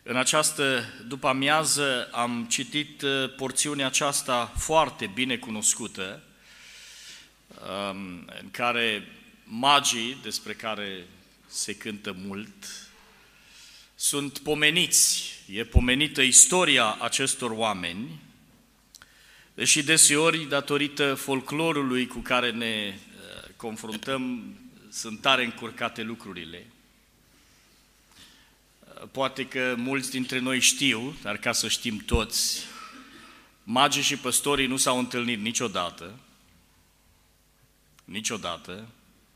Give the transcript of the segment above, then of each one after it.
În această după-amiază am citit porțiunea aceasta foarte bine cunoscută, în care magii, despre care se cântă mult, sunt pomeniți. E pomenită istoria acestor oameni, deși deseori, datorită folclorului cu care ne confruntăm, sunt tare încurcate lucrurile. Poate că mulți dintre noi știu, dar ca să știm toți, magii și păstorii nu s-au întâlnit niciodată. Niciodată.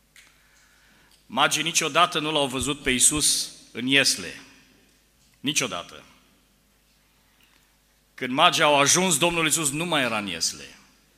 Magii niciodată nu l-au văzut pe Iisus în Iesle. Niciodată. Când magii au ajuns, Domnul Iisus nu mai era în Iesle.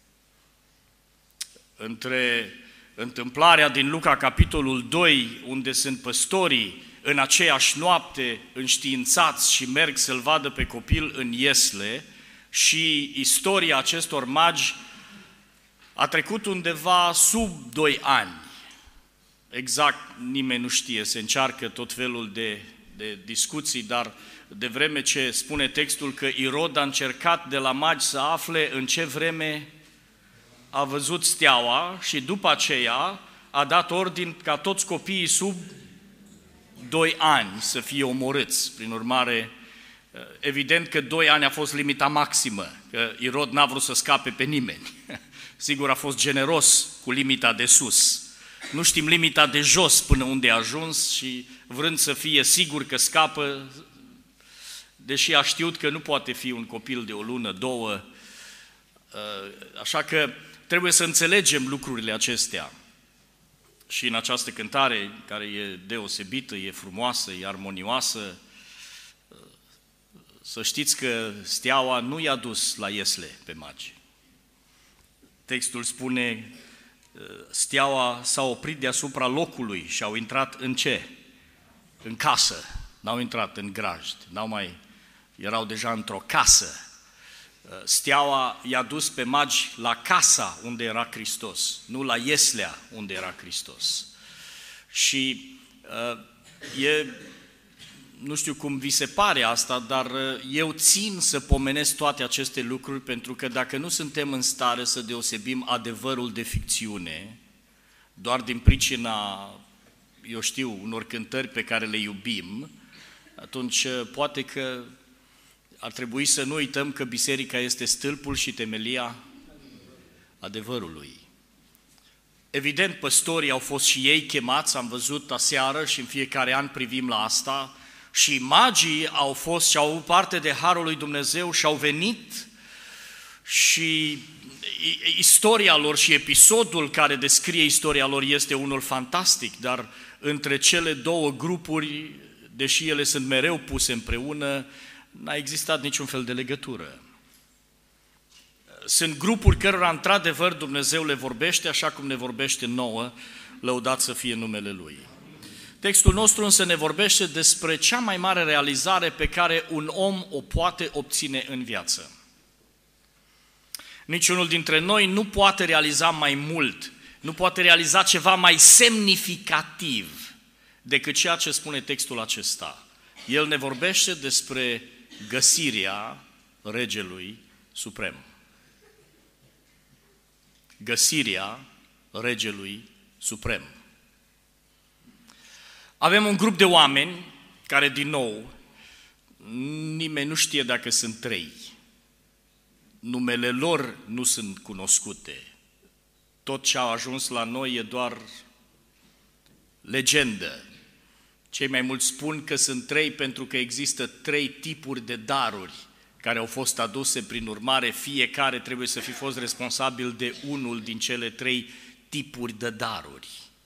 Între întâmplarea din Luca, capitolul 2, unde sunt păstorii în aceeași noapte înștiințați și merg să-l vadă pe copil în Iesle, și istoria acestor magi a trecut undeva sub 2 ani. Exact nimeni nu știe, se încearcă tot felul de discuții, dar de vreme ce spune textul că Irod a încercat de la magi să afle în ce vreme a văzut steaua și după aceea a dat ordin ca toți copiii sub 2 ani să fie omorâți. Prin urmare, evident că 2 ani a fost limita maximă, că Irod n-a vrut să scape pe nimeni. Sigur, a fost generos cu limita de sus. Nu știm limita de jos până unde a ajuns și vrând să fie sigur că scapă, deși a știut că nu poate fi un copil de 1 lună, 2, așa că trebuie să înțelegem lucrurile acestea. Și în această cântare, care e deosebită, e frumoasă, e armonioasă, să știți că steaua nu i-a dus la Iesle pe magi. Textul spune, steaua s-a oprit deasupra locului și au intrat în ce? În casă. N-au intrat în grajd, erau deja într-o casă. Steaua i-a dus pe magi la casa unde era Hristos, nu la Ieslea unde era Hristos. Și nu știu cum vi se pare asta, dar eu țin să pomenesc toate aceste lucruri, pentru că dacă nu suntem în stare să deosebim adevărul de ficțiune, doar din pricina, unor cântări pe care le iubim, atunci poate că ar trebui să nu uităm că biserica este stâlpul și temelia adevărului. Evident, păstorii au fost și ei chemați, am văzut aseară și în fiecare an privim la asta, și magii au fost și au avut parte de harul lui Dumnezeu și au venit, și istoria lor și episodul care descrie istoria lor este unul fantastic, dar între cele 2 grupuri, deși ele sunt mereu puse împreună, n-a existat niciun fel de legătură. Sunt grupuri cărora într-adevăr Dumnezeu le vorbește așa cum ne vorbește nouă, lăudat să fie numele Lui. Textul nostru însă ne vorbește despre cea mai mare realizare pe care un om o poate obține în viață. Niciunul dintre noi nu poate realiza mai mult, nu poate realiza ceva mai semnificativ decât ceea ce spune textul acesta. El ne vorbește despre găsirea Regelui Suprem. Găsirea Regelui Suprem. Avem un grup de oameni care, din nou, nimeni nu știe dacă sunt 3. Numele lor nu sunt cunoscute. Tot ce a ajuns la noi e doar legendă. Cei mai mulți spun că sunt 3 pentru că există 3 tipuri de daruri care au fost aduse, prin urmare fiecare trebuie să fi fost responsabil de unul din cele 3 tipuri de daruri.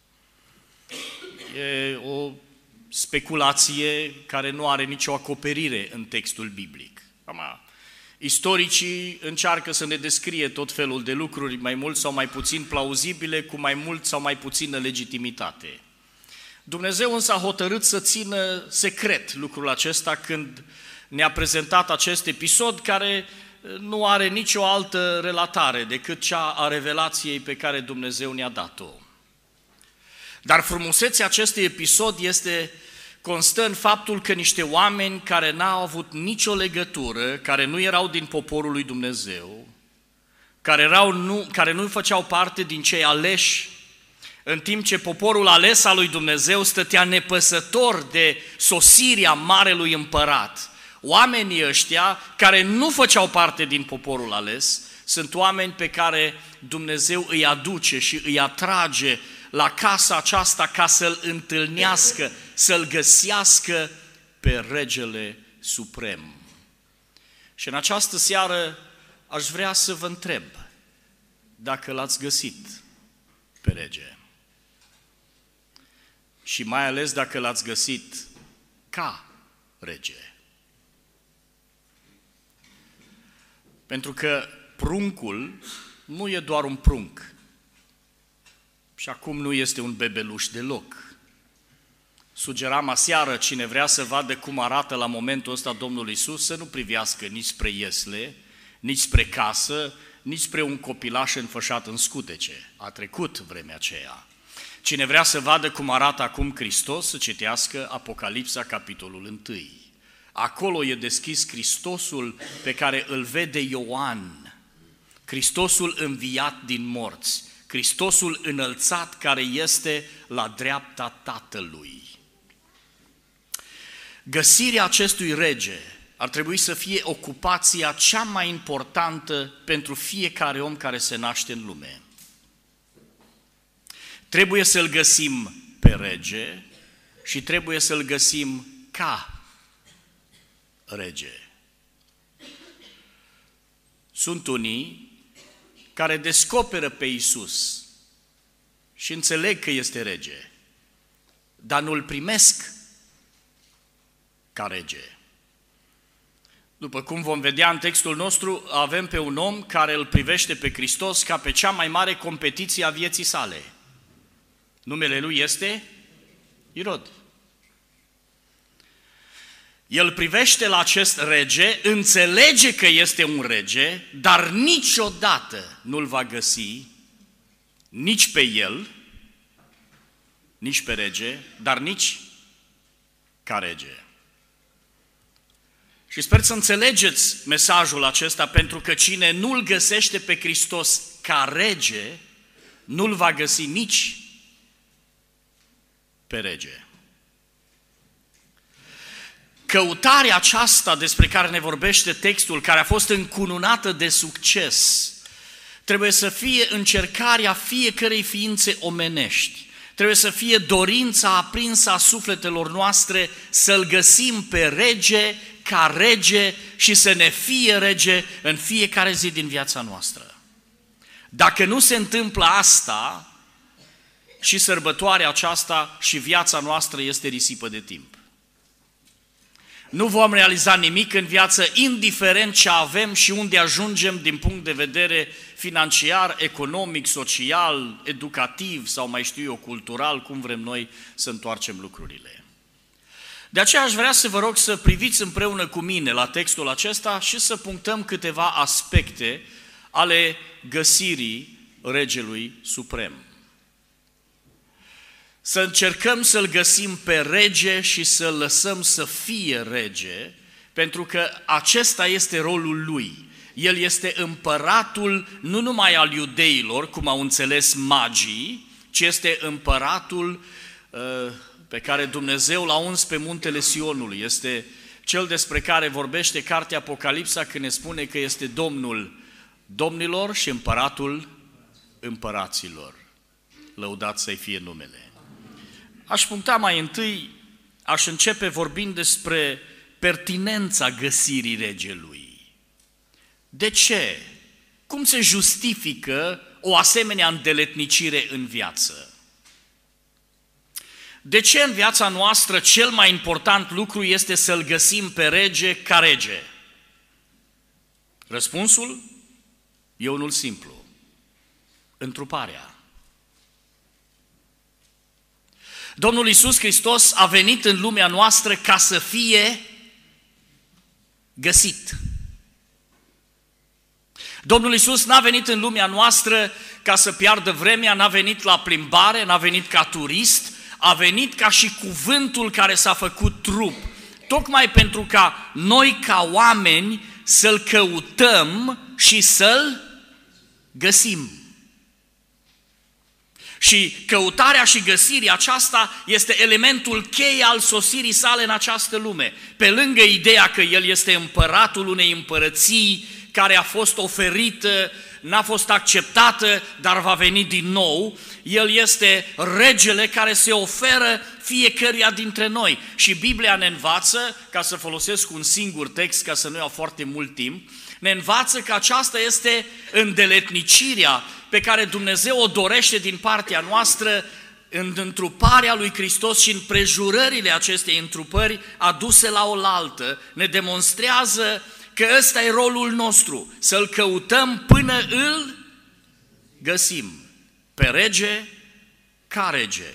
E o speculație care nu are nicio acoperire în textul biblic. Istoricii încearcă să ne descrie tot felul de lucruri, mai mult sau mai puțin plauzibile, cu mai mult sau mai puțină legitimitate. Dumnezeu însă a hotărât să țină secret lucrul acesta când ne-a prezentat acest episod, care nu are nicio altă relatare decât cea a revelației pe care Dumnezeu ne-a dat-o. Dar frumusețea acestui episod este constă în faptul că niște oameni care n-au avut nicio legătură, care nu erau din poporul lui Dumnezeu, care nu făceau parte din cei aleși, în timp ce poporul ales al lui Dumnezeu stătea nepăsător de sosirea Marelui Împărat. Oamenii ăștia, care nu făceau parte din poporul ales, sunt oameni pe care Dumnezeu îi aduce și îi atrage la casa aceasta ca să-L întâlnească, să-L găsească pe Regele Suprem. Și în această seară aș vrea să vă întreb dacă L-ați găsit pe Rege. Și mai ales dacă L-ați găsit ca Rege. Pentru că pruncul nu e doar un prunc. Și acum nu este un bebeluș deloc. Sugeram aseară, cine vrea să vadă cum arată la momentul ăsta Domnul Iisus, să nu privească nici spre iesle, nici spre casă, nici spre un copilaș înfășat în scutece. A trecut vremea aceea. Cine vrea să vadă cum arată acum Hristos, să citească Apocalipsa, capitolul 1. Acolo e deschis Hristosul pe care îl vede Ioan, Hristosul înviat din morți, Hristosul înălțat care este la dreapta Tatălui. Găsirea acestui rege ar trebui să fie ocupația cea mai importantă pentru fiecare om care se naște în lume. Trebuie să-l găsim pe rege și trebuie să-l găsim ca rege. Sunt unii care descoperă pe Iisus și înțeleg că este rege, dar nu-l primesc ca rege. După cum vom vedea în textul nostru, avem pe un om care îl privește pe Hristos ca pe cea mai mare competiție a vieții sale. Numele lui este Irod. El privește la acest rege, înțelege că este un rege, dar niciodată nu-l va găsi nici pe el, nici pe rege, dar nici ca rege. Și sper să înțelegeți mesajul acesta, pentru că cine nu-l găsește pe Hristos ca rege, nu-l va găsi nici pe rege. Căutarea aceasta despre care ne vorbește textul, care a fost încununată de succes, trebuie să fie încercarea fiecărei ființe omenești. Trebuie să fie dorința aprinsă a sufletelor noastre să-L găsim pe rege ca rege și să ne fie rege în fiecare zi din viața noastră. Dacă nu se întâmplă asta, și sărbătoarea aceasta și viața noastră este risipă de timp. Nu vom realiza nimic în viață, indiferent ce avem și unde ajungem din punct de vedere financiar, economic, social, educativ sau mai știu eu, cultural, cum vrem noi să întoarcem lucrurile. De aceea aș vrea să vă rog să priviți împreună cu mine la textul acesta și să punctăm câteva aspecte ale găsirii Regelui Suprem. Să încercăm să-L găsim pe rege și să-L lăsăm să fie rege, pentru că acesta este rolul Lui. El este împăratul nu numai al iudeilor, cum au înțeles magii, ci este împăratul pe care Dumnezeu l-a uns pe muntele Sionului. Este cel despre care vorbește cartea Apocalipsa când ne spune că este Domnul domnilor și împăratul împăraților. Lăudat să-i fie numele. Aș puncta mai întâi, aș începe vorbind despre pertinența găsirii regelui. De ce? Cum se justifică o asemenea îndeletnicire în viață? De ce în viața noastră cel mai important lucru este să-L găsim pe rege ca rege? Răspunsul e unul simplu. Întruparea. Domnul Iisus Hristos a venit în lumea noastră ca să fie găsit. Domnul Iisus n-a venit în lumea noastră ca să piardă vremea, n-a venit la plimbare, n-a venit ca turist, a venit ca și cuvântul care s-a făcut trup, tocmai pentru ca noi ca oameni să-L căutăm și să-L găsim. Și căutarea și găsirea aceasta este elementul cheie al sosirii sale în această lume. Pe lângă ideea că El este împăratul unei împărății care a fost oferită, n-a fost acceptată, dar va veni din nou, El este regele care se oferă fiecăruia dintre noi. Și Biblia ne învață, ca să folosesc un singur text, ca să nu iau foarte mult timp, ne învață că aceasta este îndeletnicirea pe care Dumnezeu o dorește din partea noastră în întruparea lui Hristos și în prejurările acestei întrupări aduse la oaltă. Ne demonstrează că ăsta e rolul nostru, să-L căutăm până îl găsim, pe rege ca rege.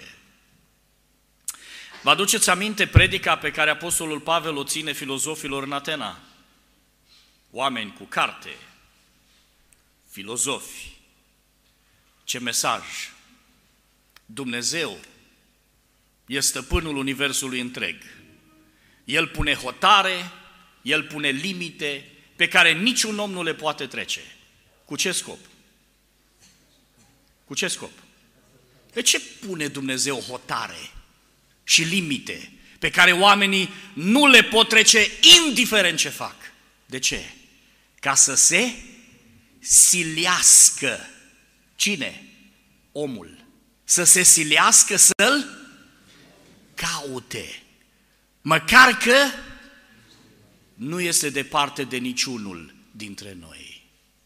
Vă aduceți aminte predica pe care Apostolul Pavel o ține filozofilor în Atena? Oameni cu carte, filozofi. Ce mesaj! Dumnezeu e stăpânul universului întreg. El pune hotare, El pune limite pe care niciun om nu le poate trece. Cu ce scop? Cu ce scop? De ce pune Dumnezeu hotare și limite pe care oamenii nu le pot trece indiferent ce fac? De ce? Ca să se silească. Cine? Omul. Să se silească să-L caute. Măcar că nu este departe de niciunul dintre noi.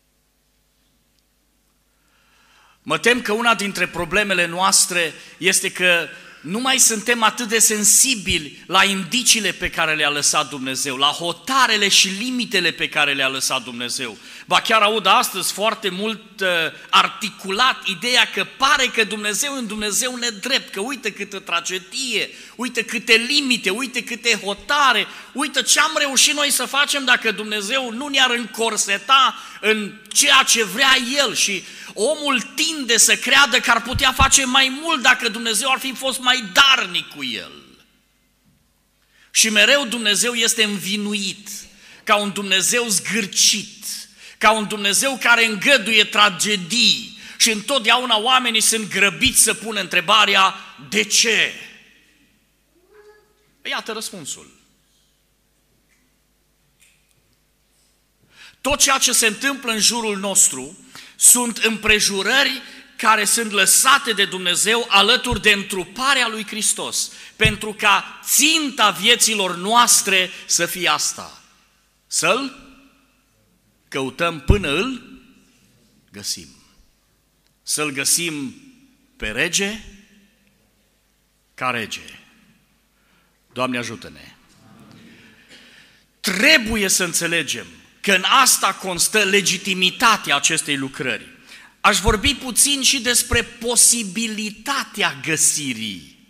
Mă tem că una dintre problemele noastre este că nu mai suntem atât de sensibili la indiciile pe care le-a lăsat Dumnezeu, la hotarele și limitele pe care le-a lăsat Dumnezeu. Ba chiar aud astăzi foarte mult articulat ideea că pare că Dumnezeu e un Dumnezeu nedrept, că uite câtă tragedie, uite câte limite, uite câte hotare, uite ce am reușit noi să facem dacă Dumnezeu nu ne-ar încorseta în ceea ce vrea El. Și omul tinde să creadă că ar putea face mai mult dacă Dumnezeu ar fi fost mai darnic cu el. Și mereu Dumnezeu este învinuit ca un Dumnezeu zgârcit, ca un Dumnezeu care îngăduie tragedii și întotdeauna oamenii sunt grăbiți să pună întrebarea de ce? Iată răspunsul. Tot ceea ce se întâmplă în jurul nostru sunt împrejurări care sunt lăsate de Dumnezeu alături de întruparea lui Hristos, pentru ca ținta vieților noastre să fie asta, să-L căutăm până îl găsim. Să-L găsim pe rege ca rege. Doamne ajută-ne! Trebuie să înțelegem că în asta constă legitimitatea acestei lucrări. Aș vorbi puțin și despre posibilitatea găsirii.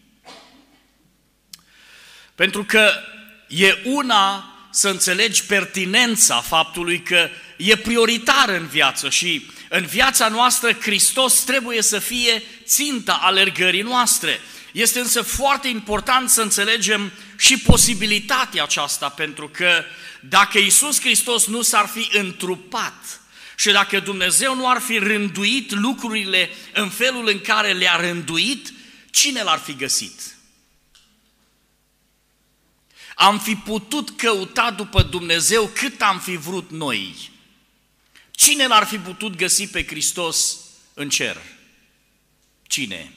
Pentru că e una să înțelegi pertinența faptului că e prioritar în viață și în viața noastră Hristos trebuie să fie ținta alergării noastre. Este însă foarte important să înțelegem și posibilitatea aceasta, pentru că dacă Iisus Hristos nu s-ar fi întrupat și dacă Dumnezeu nu ar fi rânduit lucrurile în felul în care le-a rânduit, cine l-ar fi găsit? Am fi putut căuta după Dumnezeu cât am fi vrut noi. Cine l-ar fi putut găsi pe Hristos în cer? Cine?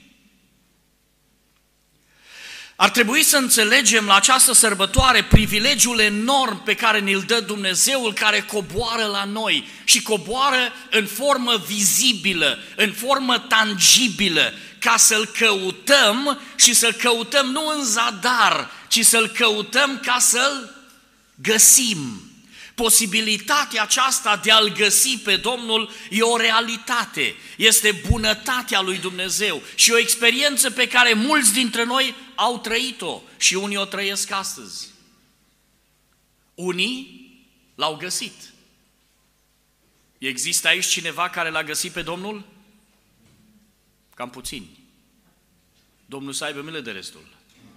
Ar trebui să înțelegem la această sărbătoare privilegiul enorm pe care ne-l dă Dumnezeul care coboară la noi și coboară în formă vizibilă, în formă tangibilă, ca să-L căutăm și să-L căutăm nu în zadar, ci să-L căutăm ca să-L găsim. Posibilitatea aceasta de a-L găsi pe Domnul e o realitate, este bunătatea lui Dumnezeu și o experiență pe care mulți dintre noi au trăit-o și unii o trăiesc astăzi. Unii l-au găsit. Există aici cineva care l-a găsit pe Domnul? Cam puțini. Domnul să aibă milă de restul.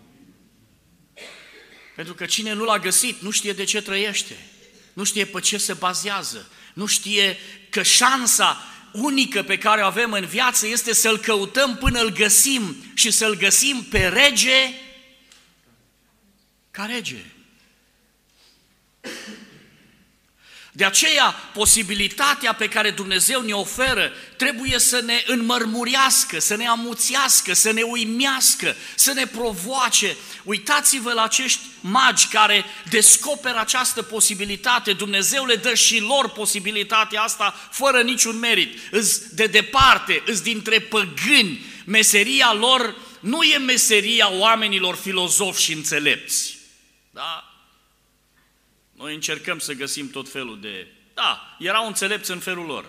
Pentru că cine nu l-a găsit, nu știe de ce trăiește, nu știe pe ce se bazează, nu știe că șansa unică pe care o avem în viață este să-L căutăm până îl găsim și să-L găsim pe rege ca rege. De aceea, posibilitatea pe care Dumnezeu ne oferă trebuie să ne înmărmurească, să ne amuțească, să ne uimească, să ne provoace. Uitați-vă la acești magi care descoperă această posibilitate. Dumnezeu le dă și lor posibilitatea asta fără niciun merit. Îs de departe, îs dintre păgâni. Meseria lor nu e meseria oamenilor filozofi și înțelepți. Da? Noi încercăm să găsim tot felul de... Da, erau înțelepți în felul lor.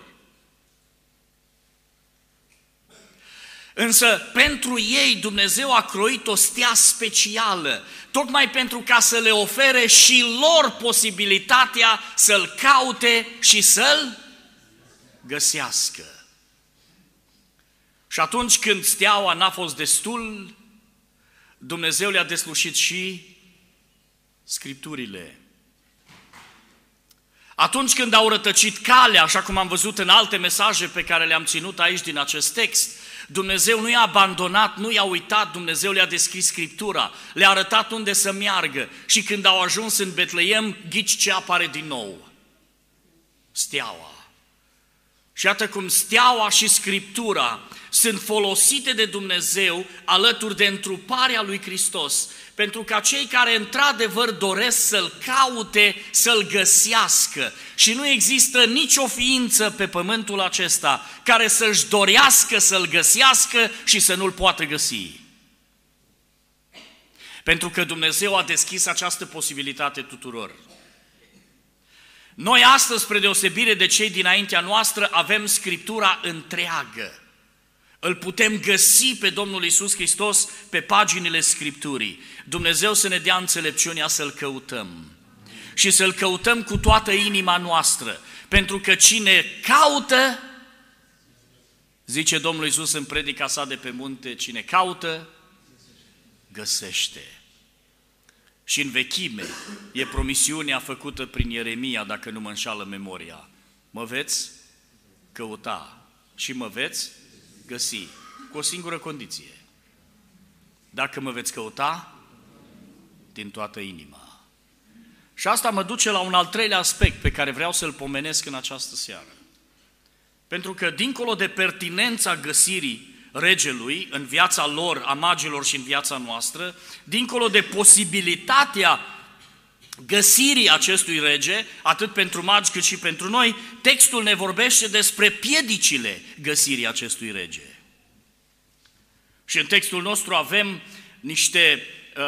Însă pentru ei Dumnezeu a croit o stea specială, tocmai pentru ca să le ofere și lor posibilitatea să-L caute și să-L găsească. Și atunci când steaua n-a fost destul, Dumnezeu le-a deslușit și Scripturile. Atunci când au rătăcit calea, așa cum am văzut în alte mesaje pe care le-am ținut aici din acest text, Dumnezeu nu i-a abandonat, nu i-a uitat, Dumnezeu le-a deschis Scriptura, le-a arătat unde să meargă și când au ajuns în Betleem, ghici ce apare din nou? Steaua. Și iată cum steaua și Scriptura sunt folosite de Dumnezeu alături de întruparea lui Hristos, pentru ca cei care într-adevăr doresc să-L caute, să-L găsească. Și nu există nicio ființă pe pământul acesta care să-și dorească să-L găsească și să nu-L poată găsi. Pentru că Dumnezeu a deschis această posibilitate tuturor. Noi astăzi, spre deosebire de cei dinaintea noastră, avem Scriptura întreagă. Îl putem găsi pe Domnul Iisus Hristos pe paginile Scripturii. Dumnezeu să ne dea înțelepciunea să-L căutăm și să-L căutăm cu toată inima noastră, pentru că cine caută, zice Domnul Iisus în predica sa de pe munte, cine caută, găsește. Și în vechime e promisiunea făcută prin Ieremia, dacă nu mă înșală memoria. Mă veți căuta și mă veți găsi, cu o singură condiție. Dacă mă veți căuta din toată inima. Și asta mă duce la un al treilea aspect pe care vreau să-l pomenesc în această seară. Pentru că dincolo de pertinența găsirii regelui în viața lor, a magilor și în viața noastră, dincolo de posibilitatea găsirii acestui rege, atât pentru magi cât și pentru noi, textul ne vorbește despre piedicile găsirii acestui rege. Și în textul nostru avem niște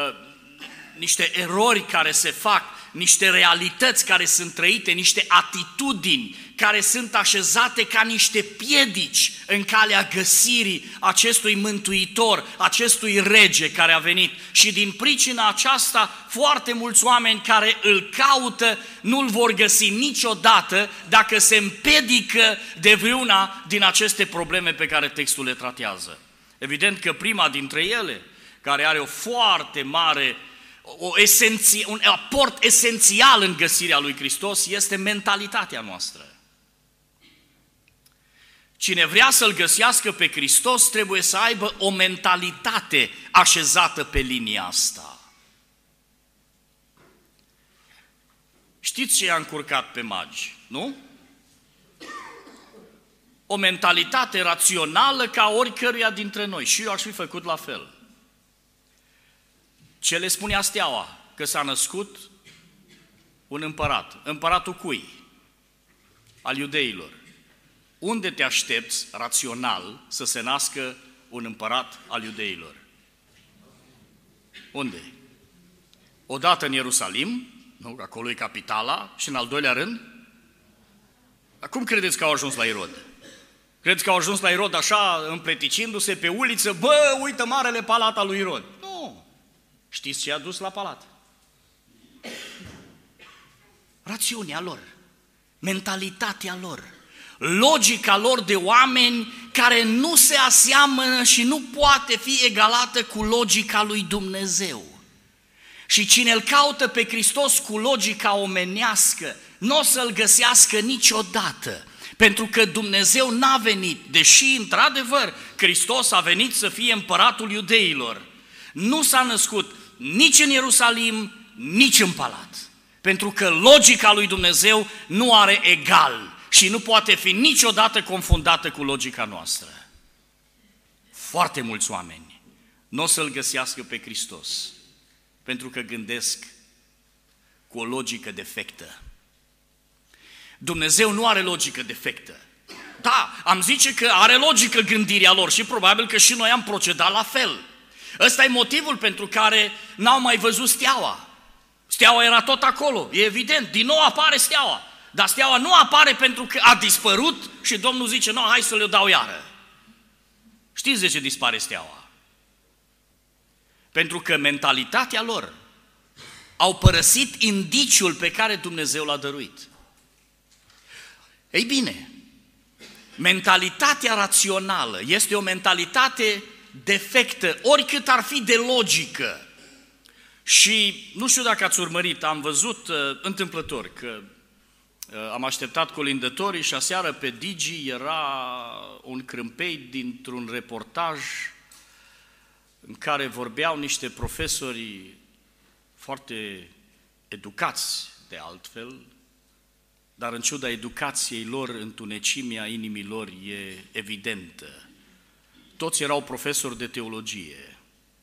erori care se fac, niște realități care sunt trăite, niște atitudini care sunt așezate ca niște piedici în calea găsirii acestui mântuitor, acestui rege care a venit. Și din pricina aceasta, foarte mulți oameni care îl caută nu-l vor găsi niciodată dacă se împedică de vreuna din aceste probleme pe care textul le tratează. Evident că prima dintre ele, care are o foarte mare un aport esențial în găsirea lui Hristos, este mentalitatea noastră. Cine vrea să-L găsească pe Hristos trebuie să aibă o mentalitate așezată pe linia asta. Știți ce i-a încurcat pe magi, nu? O mentalitate rațională ca oricăruia dintre noi. Și eu aș fi făcut la fel. Ce le spunea steaua? Că s-a născut un împărat. Împăratul cui? Al iudeilor. Unde te aștepți, rațional, să se nască un împărat al iudeilor? Unde? Odată în Ierusalim, nu? Acolo e capitala, și în al doilea rând? Cum credeți că au ajuns la Irod? Credeți că au ajuns la Irod așa, împleticindu-se pe uliță? Bă, uită marele palat al lui Irod. Nu. Știți ce i-a dus la palat? Rațiunea lor, mentalitatea lor, logica lor de oameni care nu se aseamănă și nu poate fi egalată cu logica lui Dumnezeu. Și cine îl caută pe Hristos cu logica omenească, nu o să-l găsească niciodată. Pentru că Dumnezeu n-a venit, deși într-adevăr Hristos a venit să fie împăratul iudeilor, nu s-a născut nici în Ierusalim, nici în palat. Pentru că logica lui Dumnezeu nu are egal și nu poate fi niciodată confundată cu logica noastră. Foarte mulți oameni nu o să-L găsească pe Hristos, pentru că gândesc cu o logică defectă. Dumnezeu nu are logică defectă. Da, am zice că are logică gândirea lor și probabil că și noi am procedat la fel. Ăsta e motivul pentru care n-au mai văzut steaua. Steaua era tot acolo, e evident, din nou apare steaua. Dar steaua nu apare pentru că a dispărut și Domnul zice, nu, hai să le dau iară. Știți de ce dispare steaua? Pentru că mentalitatea lor au părăsit indiciul pe care Dumnezeu l-a dăruit. Ei bine, mentalitatea rațională este o mentalitate defectă, oricât ar fi de logică. Și nu știu dacă ați urmărit, am văzut întâmplător că am așteptat colindătorii și aseară pe Digi era un crâmpei dintr-un reportaj în care vorbeau niște profesori foarte educați de altfel, dar în ciuda educației lor, întunecimea inimii lor e evidentă. Toți erau profesori de teologie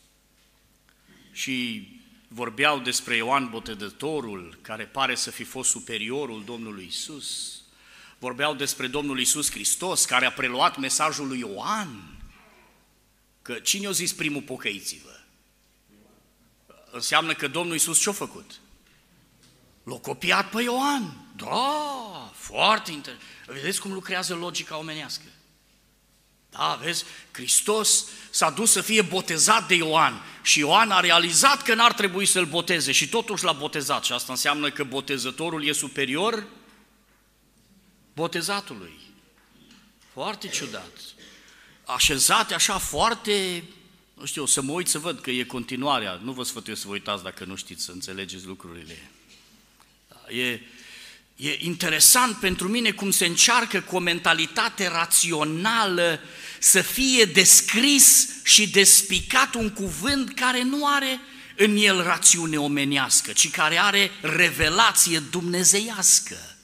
și vorbeau despre Ioan Botezătorul, care pare să fi fost superiorul Domnului Iisus. Vorbeau despre Domnul Iisus Hristos, care a preluat mesajul lui Ioan. Că cine a zis primul pocăiți-vă? Înseamnă că Domnul Iisus ce-a făcut? L-a copiat pe Ioan. Da, foarte interesant. Vedeți cum lucrează logica omenească? Da, vezi, Hristos s-a dus să fie botezat de Ioan și Ioan a realizat că n-ar trebui să-l boteze și totuși l-a botezat și asta înseamnă că botezătorul e superior botezatului. Foarte ciudat. Așezate așa foarte, nu știu, să mă uit să văd că e continuarea, nu vă sfătuiesc să vă uitați dacă nu știți, să înțelegeți lucrurile. E interesant pentru mine cum se încearcă cu o mentalitate rațională să fie descris și despicat un cuvânt care nu are în el rațiune omenească, ci care are revelație dumnezeiască.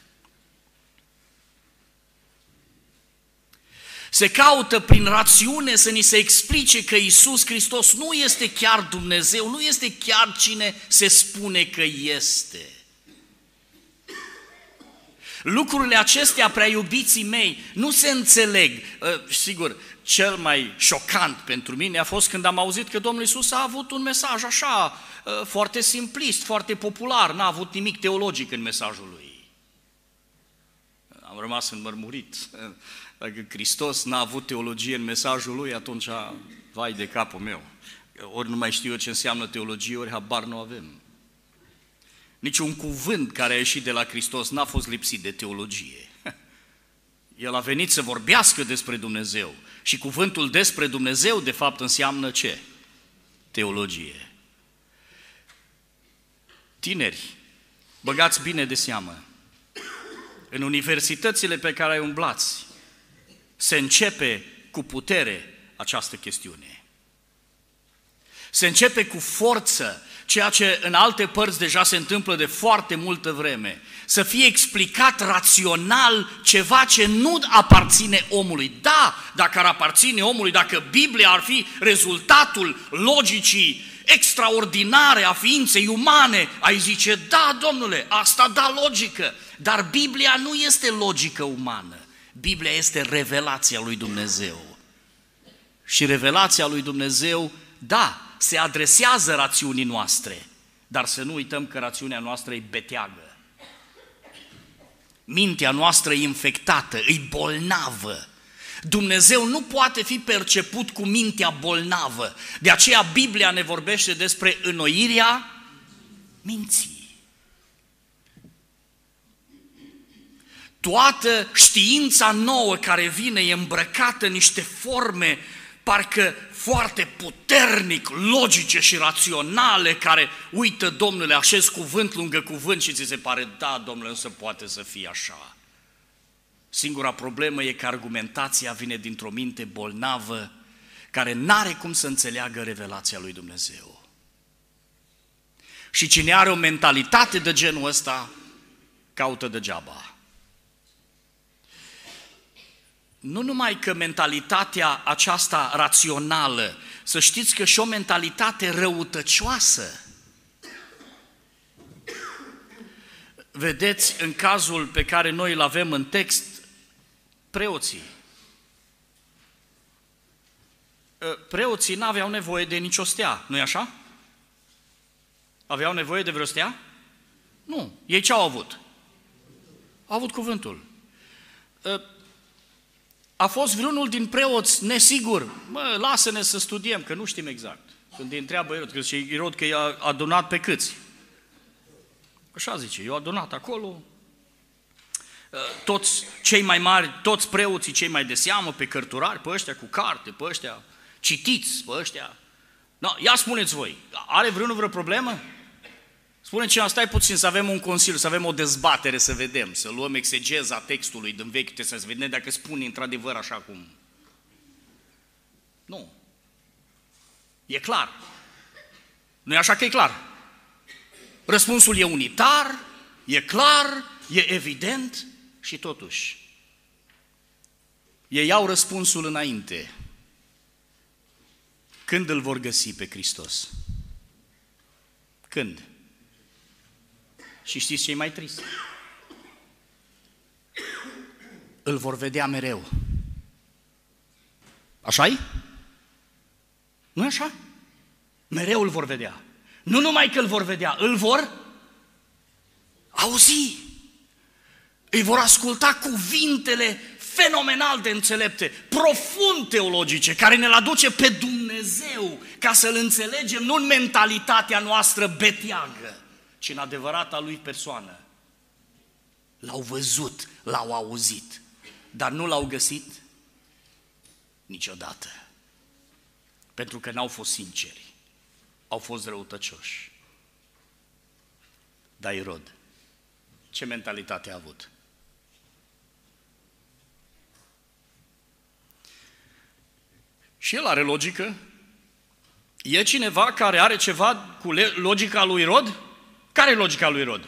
Se caută prin rațiune să ni se explice că Iisus Hristos nu este chiar Dumnezeu, nu este chiar cine se spune că este. Lucrurile acestea, prea iubiții mei, nu se înțeleg. Sigur, cel mai șocant pentru mine a fost când am auzit că Domnul Iisus a avut un mesaj așa, foarte simplist, foarte popular, n-a avut nimic teologic în mesajul lui. Am rămas înmărmurit. Dacă Hristos n-a avut teologie în mesajul lui, atunci, vai de capul meu. Ori nu mai știu eu ce înseamnă teologie, ori habar nu avem. Niciun cuvânt care a ieșit de la Hristos n-a fost lipsit de teologie. El a venit să vorbească despre Dumnezeu și cuvântul despre Dumnezeu de fapt înseamnă ce? Teologie. Tineri, băgați bine de seamă, în universitățile pe care umblați se începe cu putere această chestiune. Se începe cu forță, ceea ce în alte părți deja se întâmplă de foarte multă vreme, să fie explicat rațional ceva ce nu aparține omului. Da, dacă ar aparține omului, dacă Biblia ar fi rezultatul logicii extraordinare a ființei umane, ai zice, da, domnule, asta da logică, dar Biblia nu este logică umană. Biblia este revelația lui Dumnezeu. Și revelația lui Dumnezeu, da, se adresează rațiunii noastre, dar să nu uităm că rațiunea noastră e beteagă. Mintea noastră e infectată, e bolnavă. Dumnezeu nu poate fi perceput cu mintea bolnavă. De aceea Biblia ne vorbește despre înnoirea minții. Toată știința nouă care vine e îmbrăcată în niște forme parcă foarte puternic, logice și raționale, care, uită, Domnule, așezi cuvânt lângă cuvânt și ți se pare, da, Domnule, nu se poate să fie așa. Singura problemă e că argumentația vine dintr-o minte bolnavă, care n-are cum să înțeleagă revelația lui Dumnezeu. Și cine are o mentalitate de genul ăsta, caută degeaba. Nu numai că mentalitatea aceasta rațională, să știți că și o mentalitate răutăcioasă. Vedeți, în cazul pe care noi îl avem în text, preoții. Preoții n-aveau nevoie de nicio stea, nu-i așa? Aveau nevoie de vreo stea? Nu. Ei ce au avut? Au avut cuvântul. A fost vreunul din preoți nesigur, lasă-ne să studiem, că nu știm exact. Când îi întreabă Irod, că și Irod că i-a adunat pe câți? Așa zice, i-a adunat acolo, toți cei mai mari, toți preoții cei mai de seamă, pe cărturari, pe ăștia cu carte, pe ăștia citiți, pe ăștia. No, ia spuneți voi, are vreunul vreo problemă? Spuneți cineva, stai puțin să avem un consiliu, să avem o dezbatere, să vedem, să luăm exegeza textului din Vechiul Testament, să vedem dacă spune într-adevăr așa cum. Nu. E clar. Nu e așa că e clar. Răspunsul e unitar, e clar, e evident și totuși. Ei au răspunsul înainte. Când îl vor găsi pe Hristos? Când? Și știți ce e mai trist? Îl vor vedea mereu. Așa-i? Nu așa? Mereu îl vor vedea. Nu numai că îl vor vedea, îl vor auzi. Îi vor asculta cuvintele fenomenal de înțelepte, profund teologice, care ne-l aduce pe Dumnezeu, ca să-L înțelegem nu în mentalitatea noastră beteagă, ci în adevărata Lui persoană. L-au văzut, l-au auzit, dar nu l-au găsit niciodată. Pentru că n-au fost sinceri, au fost răutăcioși. Dar Irod, ce mentalitate a avut? Și el are logică. E cineva care are ceva cu logica lui Irod? Care e logica lui Irod?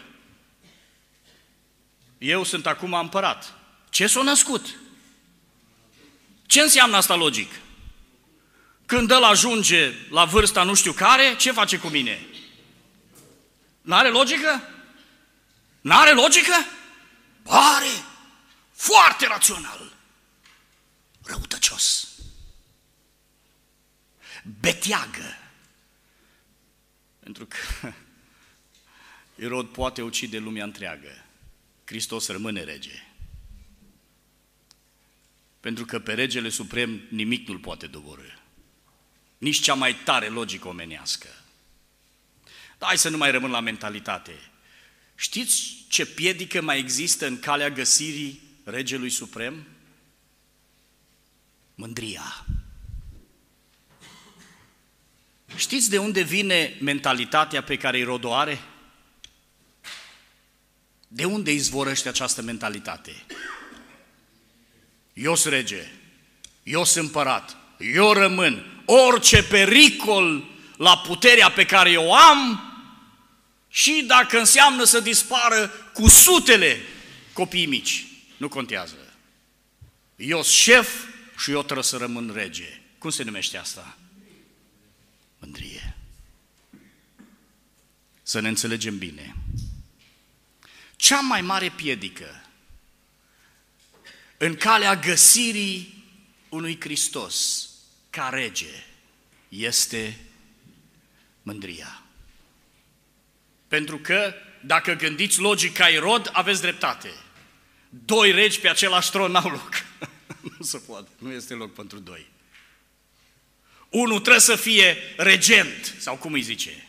Eu sunt acum împărat. Ce s-a născut? Ce înseamnă asta logic? Când ăla ajunge la vârsta nu știu care, ce face cu mine? N-are logică? N-are logică? Are! Foarte rațional! Răutăcios! Beteagă! Pentru că Irod poate ucide lumea întreagă. Hristos rămâne rege. Pentru că pe regele suprem nimic nu-l poate doborî. Nici cea mai tare logică omenească. Dar hai să nu mai rămân la mentalitate. Știți ce piedică mai există în calea găsirii regelui suprem? Mândria. Știți de unde vine mentalitatea pe care Irod o are? De unde izvorăște această mentalitate? Eu sunt rege, eu sunt împărat, eu rămân, orice pericol la puterea pe care eu am, și dacă înseamnă să dispară cu sutele copii mici, nu contează. Eu sunt șef și eu trebuie să rămân rege. Cum se numește asta? Mândrie. Să ne înțelegem bine. Cea mai mare piedică în calea găsirii unui Hristos ca rege este mândria. Pentru că, dacă gândiți logic ca Irod, aveți dreptate. Doi regi pe același tron n-au loc. Nu se poate, nu este loc pentru doi. Unul trebuie să fie regent, sau cum îi zice,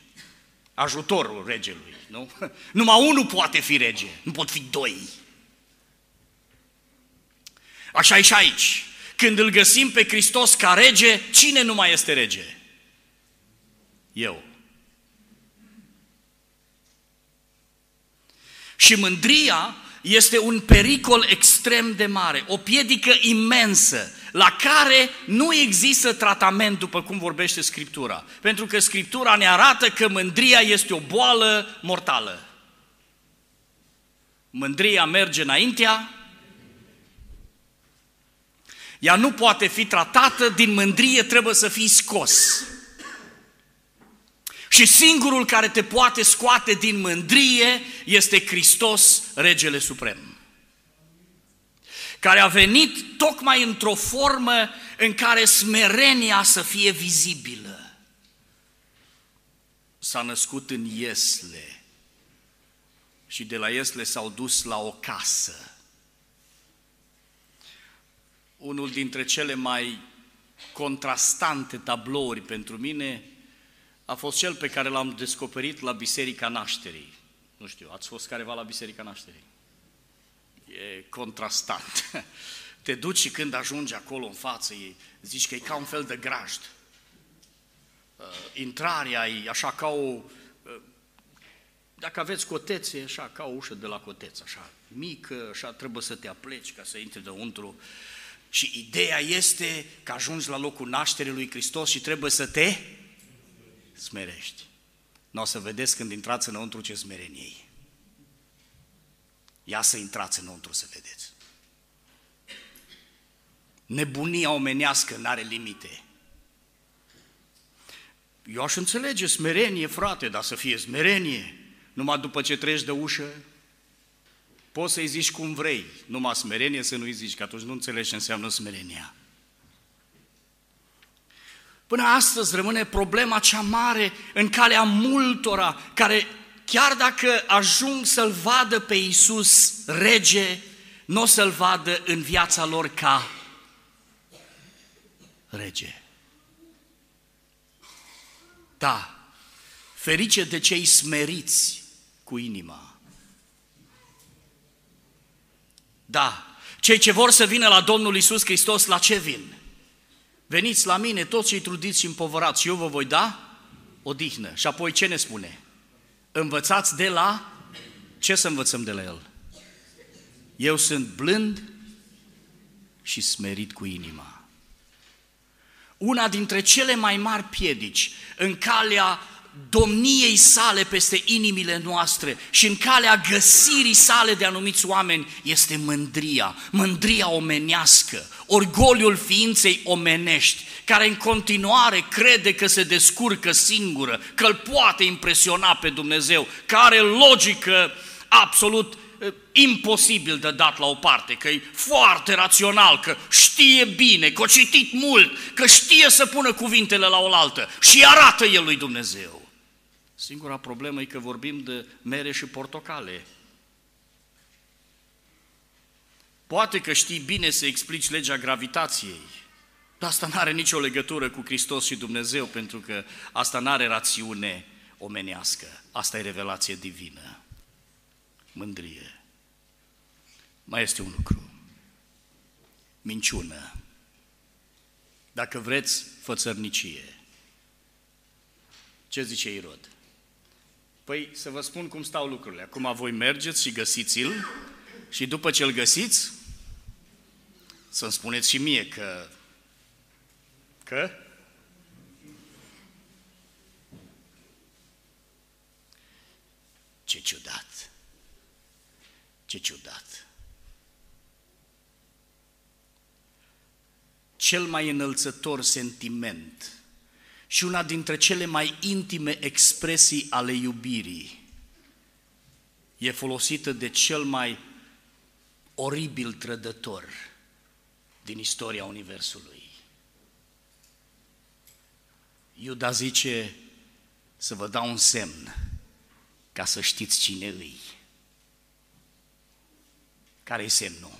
ajutorul regelui, nu? Numai unul poate fi rege, nu pot fi doi. Așa e și aici. Când îl găsim pe Hristos ca rege, cine nu mai este rege? Eu. Și mândria este un pericol extrem de mare, o piedică imensă, la care nu există tratament după cum vorbește Scriptura. Pentru că Scriptura ne arată că mândria este o boală mortală. Mândria merge înaintea, ea nu poate fi tratată, din mândrie trebuie să fii scos. Și singurul care te poate scoate din mândrie este Hristos, Regele Suprem, care a venit tocmai într-o formă în care smerenia să fie vizibilă. S-a născut în iesle și de la iesle s-au dus la o casă. Unul dintre cele mai contrastante tablouri pentru mine a fost cel pe care l-am descoperit la Biserica Nașterii. Nu știu, ați fost careva la Biserica Nașterii? E contrastant. Te duci și când ajungi acolo în față, zici că e ca un fel de grajd. Intrarea e așa ca o... Dacă aveți cotețe, e așa ca o ușă de la coteț, așa mică, așa trebuie să te apleci ca să intri înăuntru. Și ideea este că ajungi la locul nașterii lui Hristos și trebuie să te smerești. Nu o să vedeți când intrați înăuntru ce smerenie e. Ia să intrați înăuntru să vedeți. Nebunia omenească n-are limite. Eu aș înțelege smerenie, frate, dar să fie smerenie. Numai după ce treci de ușă, poți să-i zici cum vrei, numai smerenie să nu-i zici, că atunci nu înțelegi ce înseamnă smerenia. Până astăzi rămâne problema cea mare în calea multora care, chiar dacă ajung să-L vadă pe Iisus rege, nu o să-L vadă în viața lor ca rege. Da, ferice de cei smeriți cu inima. Da, cei ce vor să vină la Domnul Iisus Hristos, la ce vin? Veniți la mine toți cei trudiți și împovărați și eu vă voi da odihnă. Și apoi ce ne spune? Învățați de la... Ce să învățăm de la El? Eu sunt blând și smerit cu inima. Una dintre cele mai mari piedici în calea domniei sale peste inimile noastre și în calea găsirii sale de anumiți oameni este mândria, mândria omenească, orgoliul ființei omenești, care în continuare crede că se descurcă singură, că îl poate impresiona pe Dumnezeu, că are logică absolut imposibil de dat la o parte, că e foarte rațional, că știe bine, că a citit mult, că știe să pună cuvintele la oaltă și arată el lui Dumnezeu. Singura problemă e că vorbim de mere și portocale. Poate că știi bine să explici legea gravitației, dar asta nu are nicio legătură cu Hristos și Dumnezeu, pentru că asta nu are rațiune omenească, asta e revelație divină. Mândrie. Mai este un lucru. Minciună. Dacă vreți, fățărnicie. Ce zice Irod? Păi să vă spun cum stau lucrurile. Acum voi mergeți și găsiți-l și după ce îl găsiți, să-mi spuneți și mie că... Ce ciudat! Ce ciudat! Cel mai înălțător sentiment și una dintre cele mai intime expresii ale iubirii e folosită de cel mai oribil trădător din istoria Universului. Iuda zice să vă dau un semn ca să știți cine îi. Care-i semnul?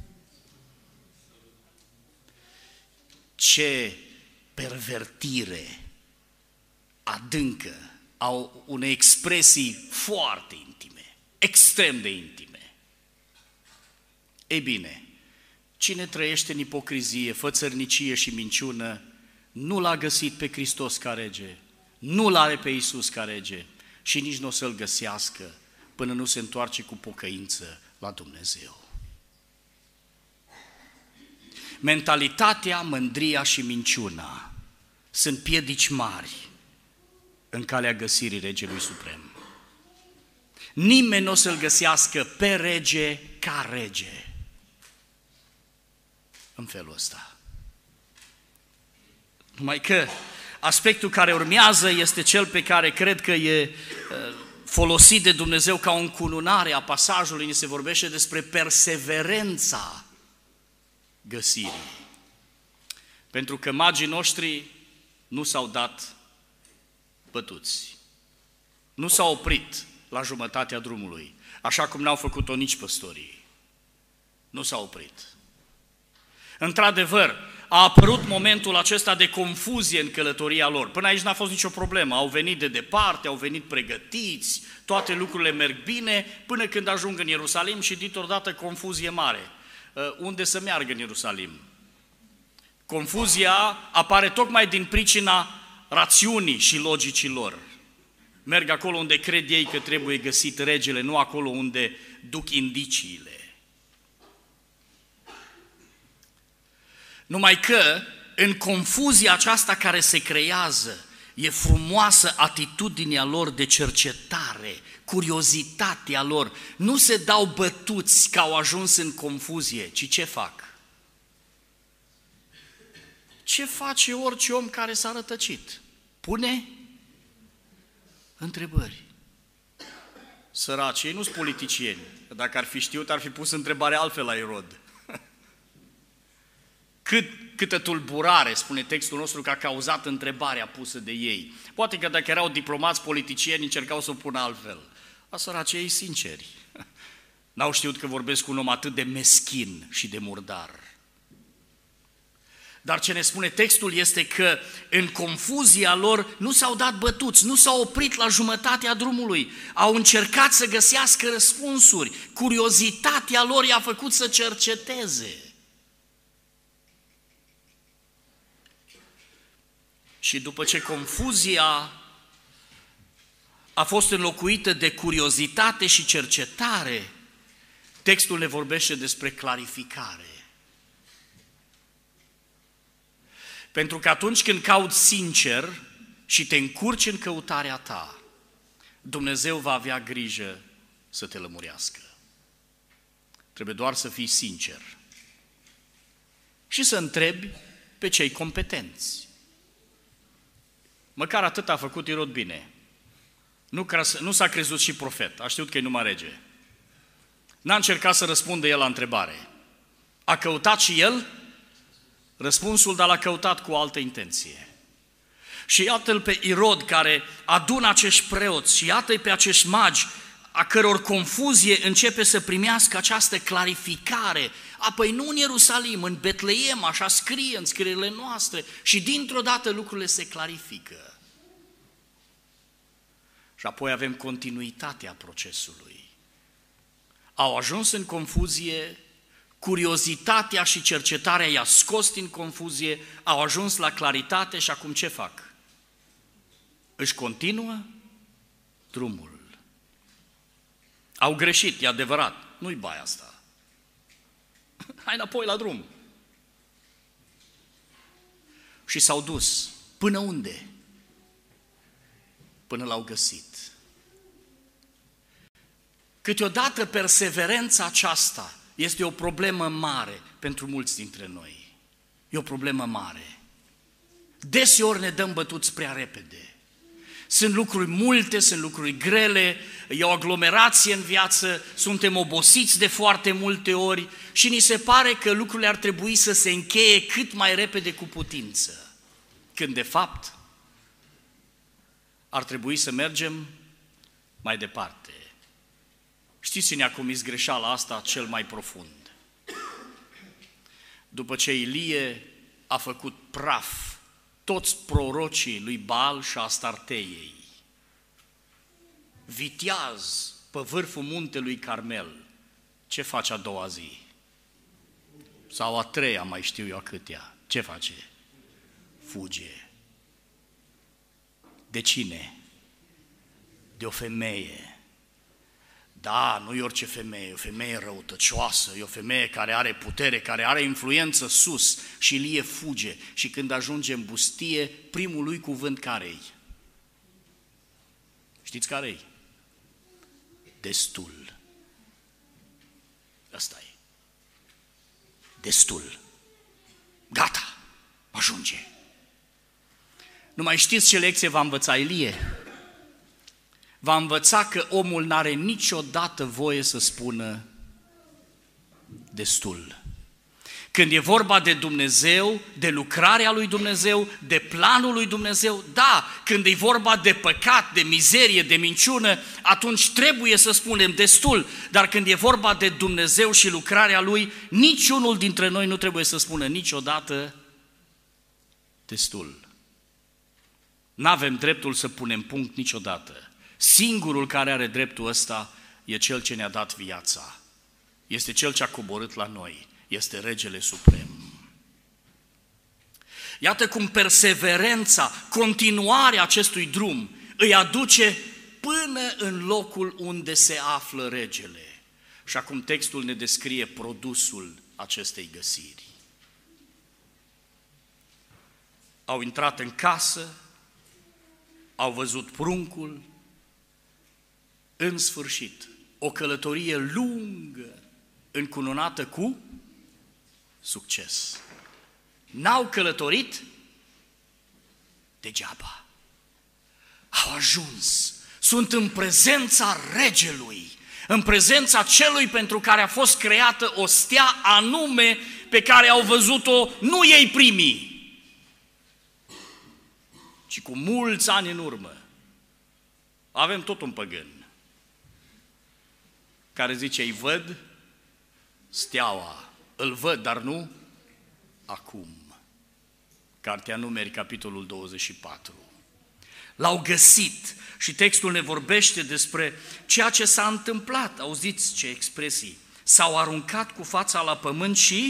Ce pervertire adâncă au unei expresii foarte intime, extrem de intime. Ei bine, Cine trăiește în ipocrizie, fățărnicie și minciună, nu l-a găsit pe Hristos ca rege, nu l-are pe Iisus ca rege și nici nu o să-L găsească până nu se întoarce cu pocăință la Dumnezeu. Mentalitatea, mândria și minciuna sunt piedici mari în calea găsirii Regelui Suprem. Nimeni nu o să-L găsească pe rege ca rege în felul ăsta. Numai că aspectul care urmează este cel pe care cred că e folosit de Dumnezeu ca o încununare a pasajului. Ni se vorbește despre perseverența găsirii. Pentru că magii noștri nu s-au dat bătuți, nu s-au oprit la jumătatea drumului, așa cum n-au făcut-o nici păstorii. Nu s-au oprit. Într-adevăr, a apărut momentul acesta de confuzie în călătoria lor. Până aici n-a fost nicio problemă. Au venit de departe, au venit pregătiți, toate lucrurile merg bine, până când ajung în Ierusalim și dintr-o dată confuzie mare. Unde să meargă în Ierusalim? Confuzia apare tocmai din pricina rațiunii și logicii lor. Merg acolo unde cred ei că trebuie găsit regele, nu acolo unde duc indiciile. Numai că, în confuzia aceasta care se creează, e frumoasă atitudinea lor de cercetare, curiozitatea lor. Nu se dau bătuți că au ajuns în confuzie, ci ce fac? Ce face orice om care s-a rătăcit? Pune întrebări. Săraci, ei nu-s politicieni. Dacă ar fi știut, ar fi pus întrebarea altfel la Irod. Câtă tulburare, spune textul nostru, că a cauzat întrebarea pusă de ei. Poate că dacă erau diplomați politicieni, încercau să o pună altfel. A săracii ei sinceri. N-au știut că vorbesc cu un om atât de meschin și de murdar. Dar ce ne spune textul este că în confuzia lor nu s-au dat bătuți, nu s-au oprit la jumătatea drumului, au încercat să găsească răspunsuri. Curiozitatea lor i-a făcut să cerceteze. Și după ce confuzia a fost înlocuită de curiozitate și cercetare, textul ne vorbește despre clarificare. Pentru că atunci când cauți sincer și te încurci în căutarea ta, Dumnezeu va avea grijă să te lămurească. Trebuie doar să fii sincer și să întrebi pe cei competenți. Măcar atât a făcut Irod bine. Nu s-a crezut și profet, a știut că e numai rege. N-a încercat să răspundă el la întrebare. A căutat și el răspunsul, dar l-a căutat cu o altă intenție. Și iată-l pe Irod care adună acești preoți și iată-i pe acești magi, a căror confuzie începe să primească această clarificare. Apoi nu în Ierusalim, în Betleem, așa scrie în scrierile noastre, și dintr-o dată lucrurile se clarifică. Și apoi avem continuitatea procesului. Au ajuns în confuzie, curiozitatea și cercetarea i-a scos din confuzie, au ajuns la claritate și acum ce fac? Își continuă drumul. Au greșit, e adevărat, nu-i baia asta. Hai înapoi la drum. Și s-au dus. Până unde? Până l-au găsit. Câteodată perseverența aceasta este o problemă mare pentru mulți dintre noi. E o problemă mare. Deseori ne dăm bătuți prea repede. Sunt lucruri multe, sunt lucruri grele, e o aglomerație în viață, suntem obosiți de foarte multe ori și ni se pare că lucrurile ar trebui să se încheie cât mai repede cu putință. Când de fapt ar trebui să mergem mai departe. Știți cine a comis greșeala asta cel mai profund? După ce Ilie a făcut praf toți prorocii lui Baal și Astarteiei, viteaz pe vârful muntelui Carmel, ce face a doua zi? sau a treia, mai știu eu a câtea. Ce face? Fuge. De cine? De o femeie. Da, nu e orice femeie, e o femeie răutăcioasă, e o femeie care are putere, care are influență sus și Ilie fuge. Și când ajunge în pustie, primul lui cuvânt care-i? Știți care-i? Destul. Asta e. Destul. Gata, ajunge. Nu mai știți ce lecție va învăța Ilie? Va învăța că omul n-are niciodată voie să spună destul. Când e vorba de Dumnezeu, de lucrarea lui Dumnezeu, de planul lui Dumnezeu, da, când e vorba de păcat, de mizerie, de minciună, atunci trebuie să spunem destul, dar când e vorba de Dumnezeu și lucrarea lui, niciunul dintre noi nu trebuie să spună niciodată destul. N-avem dreptul să punem punct niciodată. Singurul care are dreptul ăsta e Cel ce ne-a dat viața. Este Cel ce a coborât la noi. Este Regele Suprem. Iată cum perseverența, continuarea acestui drum îi aduce până în locul unde se află regele. Și acum textul ne descrie produsul acestei găsiri. Au intrat în casă, au văzut pruncul, în sfârșit, o călătorie lungă, încununată cu succes. N-au călătorit degeaba. Au ajuns, sunt în prezența regelui, în prezența celui pentru care a fost creată o stea anume pe care au văzut-o nu ei primii, ci cu mulți ani în urmă. Avem tot un păgân care zice, îi văd steaua, îl văd, dar nu acum. Cartea Numeri, capitolul 24. L-au găsit și textul ne vorbește despre ceea ce s-a întâmplat. Auziți ce expresii? S-au aruncat cu fața la pământ și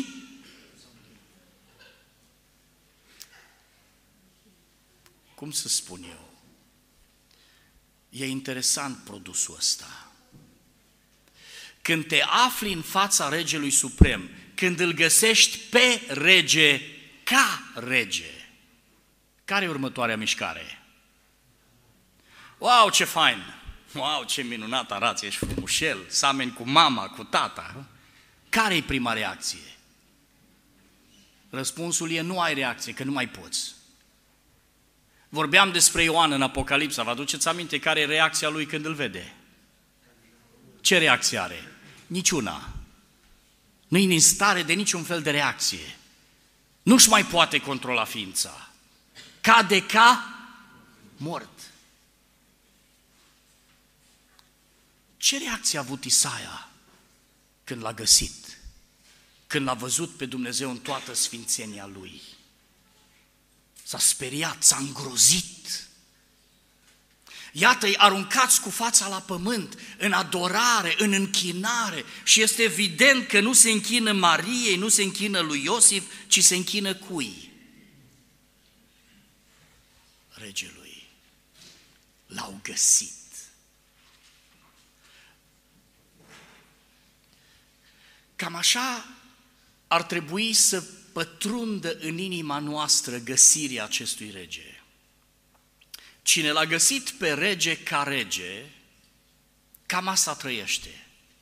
cum să spun eu? E interesant produsul ăsta. Când te afli în fața Regelui Suprem, când îl găsești pe rege ca rege, care e următoarea mișcare? Wow, ce fain! Wow, ce minunat arăți, ești frumușel, sameni cu mama, cu tata. Care e prima reacție? Răspunsul e nu ai reacție, că nu mai poți. Vorbeam despre Ioan în Apocalipsa, vă aduceți aminte care e reacția lui când îl vede? Ce reacție are? Niciuna. Nu-i în stare de niciun fel de reacție. Nu-și mai poate controla ființa. Cade ca mort. Ce reacție a avut Isaia când l-a găsit? Când l-a văzut pe Dumnezeu în toată sfințenia Lui? S-a speriat, s-a îngrozit. Iată-i aruncați cu fața la pământ, în adorare, în închinare și este evident că nu se închină Mariei, nu se închină lui Iosif, ci se închină cui? Regelui. L-au găsit. Cam așa ar trebui să pătrundă în inima noastră găsirea acestui rege. Cine l-a găsit pe rege ca rege, cam asta trăiește.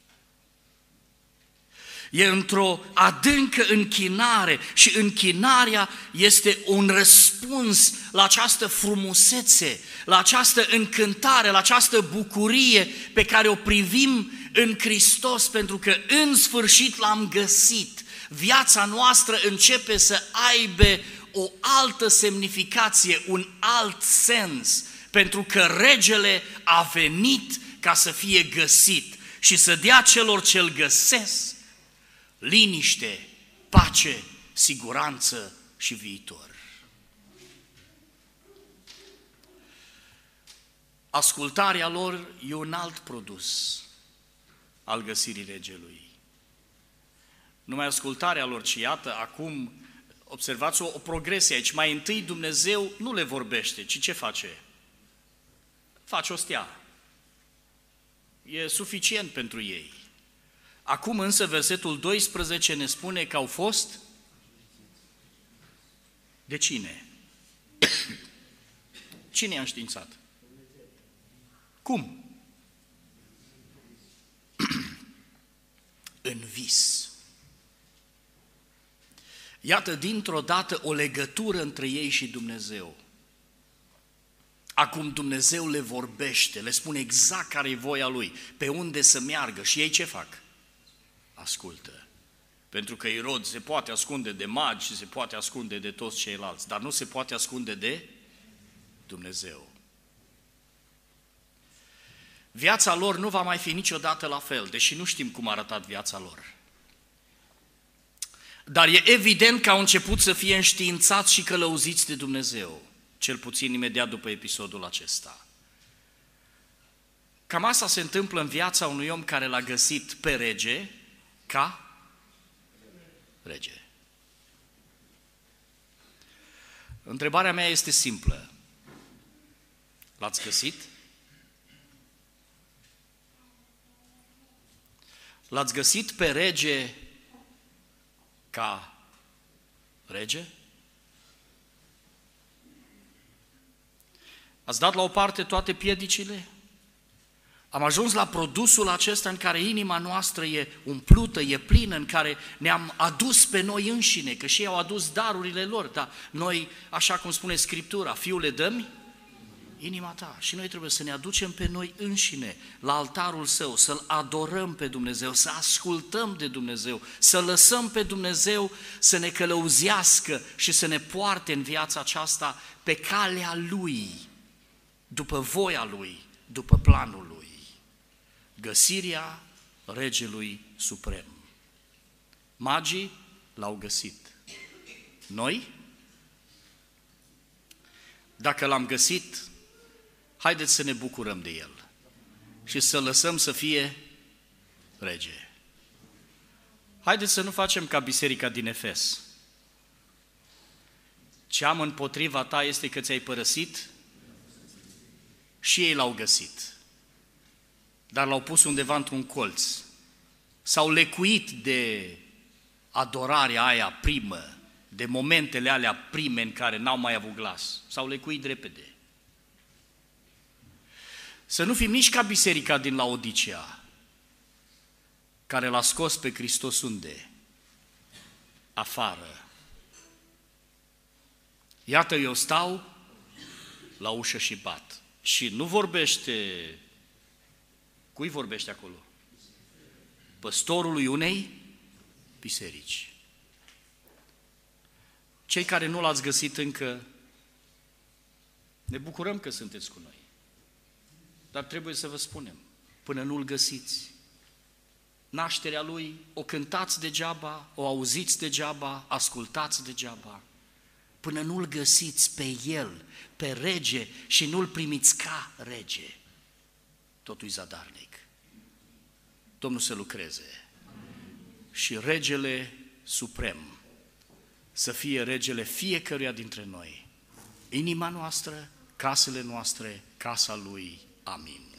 E într-o adâncă închinare și închinarea este un răspuns la această frumusețe, la această încântare, la această bucurie pe care o privim în Hristos, pentru că în sfârșit l-am găsit. Viața noastră începe să aibă o altă semnificație, un alt sens, pentru că regele a venit ca să fie găsit și să dea celor ce-l găsesc liniște, pace, siguranță și viitor. Ascultarea lor e un alt produs al găsirii regelui. numai ascultarea lor, ci iată, acum, observați o progresie aici. Mai întâi Dumnezeu nu le vorbește, ci ce face? Face o stea. E suficient pentru ei. Acum însă versetul 12 ne spune că au fost de cine? Cine i-a înștiințat? Cum? În vis. Iată, dintr-o dată, o legătură între ei și Dumnezeu. Acum Dumnezeu le vorbește, le spune exact care e voia Lui, pe unde să meargă și ei ce fac? Ascultă. Pentru că Irod se poate ascunde de magi și se poate ascunde de toți ceilalți, dar nu se poate ascunde de Dumnezeu. Viața lor nu va mai fi niciodată la fel, deși nu știm cum a arătat viața lor. Dar e evident că au început să fie înștiințați și călăuziți de Dumnezeu, cel puțin imediat după episodul acesta. Cam asta se întâmplă în viața unui om care l-a găsit pe rege ca rege. Întrebarea mea este simplă. L-ați găsit? L-ați găsit pe rege ca rege? Ați dat la o parte toate piedicile? Am ajuns la produsul acesta în care inima noastră e umplută, e plină, în care ne-am adus pe noi înșine, că și ei au adus darurile lor, dar noi, așa cum spune Scriptura, Fiule, dă-mi inima ta. Și noi trebuie să ne aducem pe noi înșine la altarul Său, să-L adorăm pe Dumnezeu, să ascultăm de Dumnezeu, să lăsăm pe Dumnezeu să ne călăuzească și să ne poarte în viața aceasta pe calea Lui, după voia Lui, după planul Lui. Găsirea Regelui Suprem. Magii l-au găsit. Noi? Dacă l-am găsit, haideți să ne bucurăm de el și să lăsăm să fie rege. Haideți să nu facem ca biserica din Efes. Ce am împotriva ta este că ți-ai părăsit și ei l-au găsit, dar l-au pus undeva într-un colț. S-au lecuit de adorarea aia primă, de momentele alea prime în care n-au mai avut glas. S-au lecuit repede. Să nu fim nici ca biserica din Laodicea, care l-a scos pe Hristos unde? Afară. Iată, eu stau la ușă și bat. Și nu vorbește. Cui vorbește acolo? Păstorului unei biserici. Cei care nu l-ați găsit încă, ne bucurăm că sunteți cu noi. Dar trebuie să vă spunem, până nu-l găsiți, nașterea lui o cântați degeaba, o auziți degeaba, ascultați degeaba. Până nu-l găsiți pe el, pe rege, și nu-l primiți ca rege, totul-i zadarnic. Domnul să lucreze. Și regele suprem să fie regele fiecăruia dintre noi. Inima noastră, casele noastre, casa lui. Amin.